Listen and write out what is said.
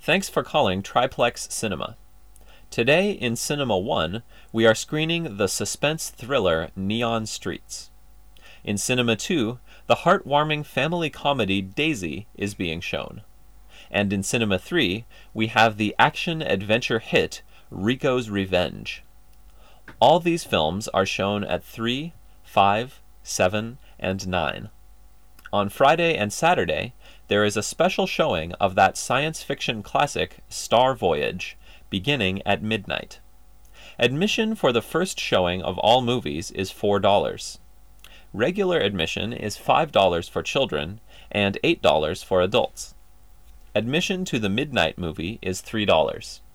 Thanks for calling Triplex Cinema. Today in Cinema 1, we are screening the suspense thriller Neon Streets. In Cinema 2, the heartwarming family comedy Daisy is being shown. And in Cinema 3, we have the action-adventure hit Rico's Revenge. All these films are shown at 3, 5, 7, and 9. On Friday and Saturday, there is a special showing of that science fiction classic Star Voyage, beginning at midnight. Admission for the first showing of all movies is $4. Regular admission is $5 for children and $8 for adults. Admission to the midnight movie is $3.